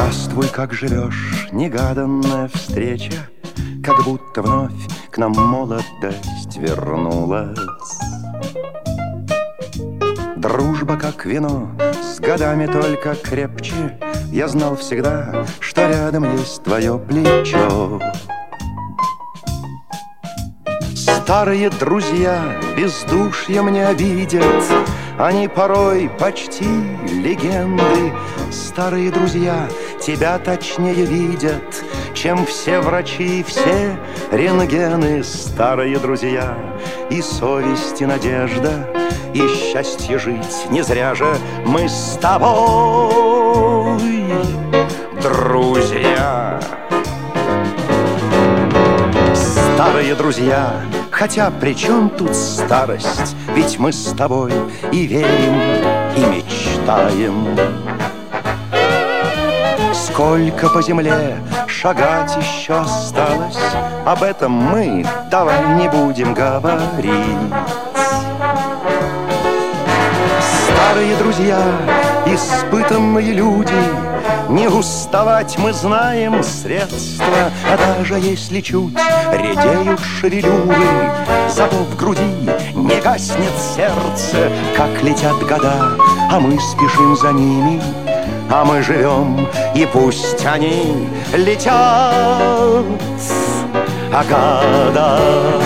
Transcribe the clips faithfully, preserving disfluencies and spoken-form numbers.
Здравствуй, как живешь, негаданная встреча, как будто вновь к нам молодость вернулась. Дружба, как вино, с годами только крепче. Я знал всегда, что рядом есть твое плечо. Старые друзья бездушьем не обидят, они порой почти легенды. Старые друзья тебя точнее видят, чем все врачи и все рентгены. Старые друзья и совесть, и надежда, и счастье жить. Не зря же мы с тобой друзья. Старые друзья, хотя при чем тут старость? Ведь мы с тобой и верим, и мечтаем. Сколько по земле шагать еще осталось, об этом мы давай не будем говорить. Старые друзья, испытанные люди, не уставать мы знаем средства. А даже если чуть редеют шевелюры, зато в груди не гаснет сердце. Как летят года, а мы спешим за ними, а мы живем, и пусть они летят. А года...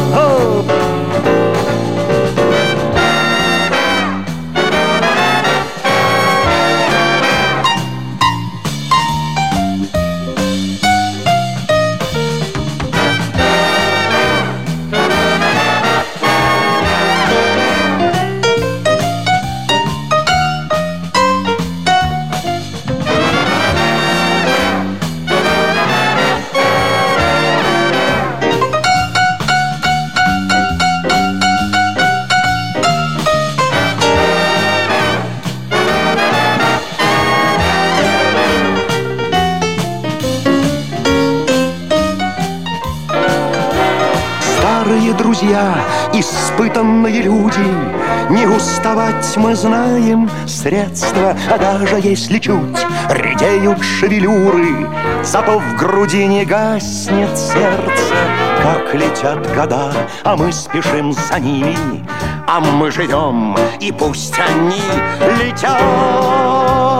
Старые друзья, испытанные люди, не уставать мы знаем средства. А даже если чуть редеют шевелюры, зато в груди не гаснет сердце. Как летят года, а мы спешим за ними, а мы живем, и пусть они летят.